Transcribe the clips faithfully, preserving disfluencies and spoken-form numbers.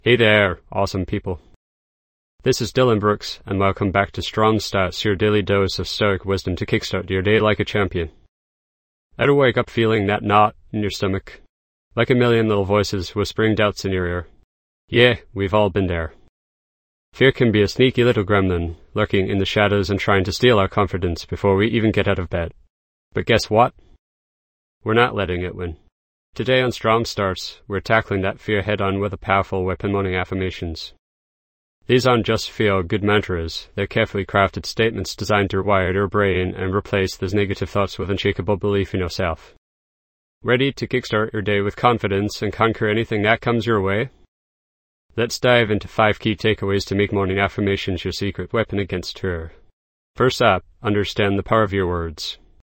Hey there, awesome people. This is Dylan Brooks, and welcome back to Strong Starts, your daily dose of stoic wisdom to kickstart your day like a champion. Ever wake up feeling that knot in your stomach, like a million little voices whispering doubts in your ear? Yeah, we've all been there. Fear can be a sneaky little gremlin, lurking in the shadows and trying to steal our confidence before we even get out of bed. But guess what? We're not letting it win. Today on Strong Starts, we're tackling that fear head-on with a powerful weapon morning affirmations. These aren't just feel-good mantras, they're carefully crafted statements designed to rewire your brain and replace those negative thoughts with unshakable belief in yourself. Ready to kickstart your day with confidence and conquer anything that comes your way? Let's dive into five key takeaways to make morning affirmations your secret weapon against terror. First up, understand the power of your words.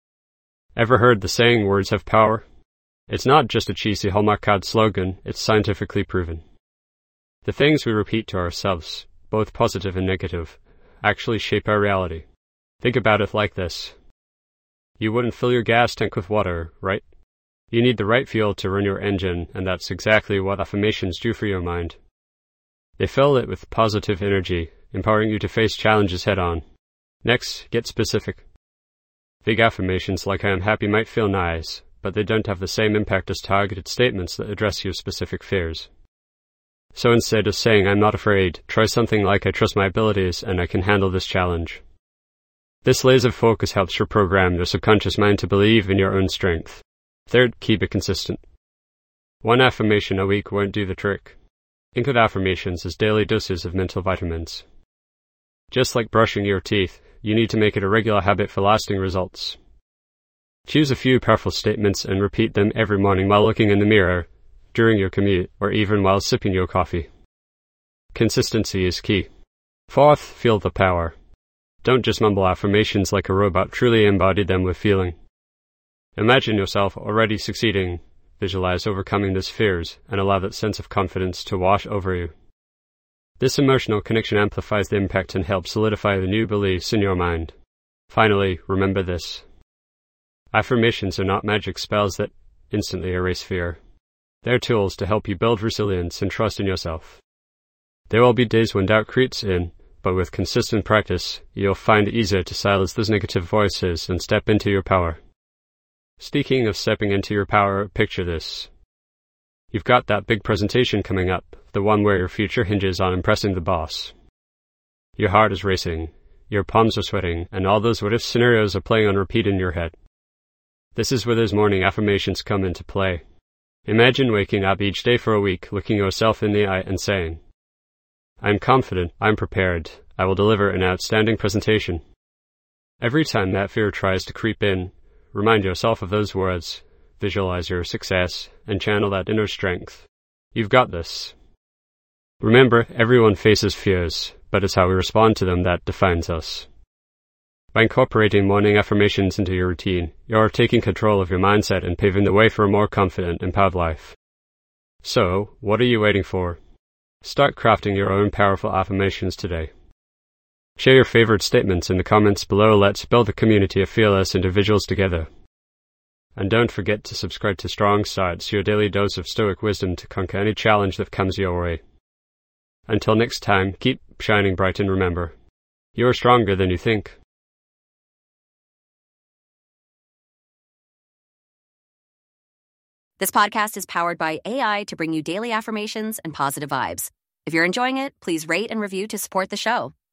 Ever heard the saying, words have power? It's not just a cheesy Hallmark card slogan, it's scientifically proven. The things we repeat to ourselves, both positive and negative, actually shape our reality. Think about it like this. You wouldn't fill your gas tank with water, right? You need the right fuel to run your engine, and that's exactly what affirmations do for your mind. They fill it with positive energy, empowering you to face challenges head-on. Next, get specific. Big affirmations like I am happy might feel nice, but they don't have the same impact as targeted statements that address your specific fears. So instead of saying I'm not afraid, try something like I trust my abilities and I can handle this challenge. This laser focus helps reprogram your subconscious mind to believe in your own strength. Third, keep it consistent. One affirmation a week won't do the trick. Think of affirmations as daily doses of mental vitamins. Just like brushing your teeth, you need to make it a regular habit for lasting results. Choose a few powerful statements and repeat them every morning while looking in the mirror, during your commute, or even while sipping your coffee. Consistency is key. Fourth, feel the power. Don't just mumble affirmations like a robot, truly embody them with feeling. Imagine yourself already succeeding, visualize overcoming those fears, and allow that sense of confidence to wash over you. This emotional connection amplifies the impact and helps solidify the new beliefs in your mind. Finally, remember this. Affirmations are not magic spells that instantly erase fear. They're tools to help you build resilience and trust in yourself. There will be days when doubt creeps in, but with consistent practice, you'll find it easier to silence those negative voices and step into your power. Speaking of stepping into your power, picture this. You've got that big presentation coming up, the one where your future hinges on impressing the boss. Your heart is racing, your palms are sweating, and all those what-if scenarios are playing on repeat in your head. This is where those morning affirmations come into play. Imagine waking up each day for a week, looking yourself in the eye and saying, I'm confident, I'm prepared, I will deliver an outstanding presentation. Every time that fear tries to creep in, remind yourself of those words, visualize your success, and channel that inner strength. You've got this. Remember, everyone faces fears, but it's how we respond to them that defines us. By incorporating morning affirmations into your routine, you're taking control of your mindset and paving the way for a more confident, empowered life. So, what are you waiting for? Start crafting your own powerful affirmations today. Share your favorite statements in the comments below. Let's build a community of fearless individuals together. And don't forget to subscribe to Strong Starts, your daily dose of stoic wisdom to conquer any challenge that comes your way. Until next time, keep shining bright and remember, you're stronger than you think. This podcast is powered by A I to bring you daily affirmations and positive vibes. If you're enjoying it, please rate and review to support the show.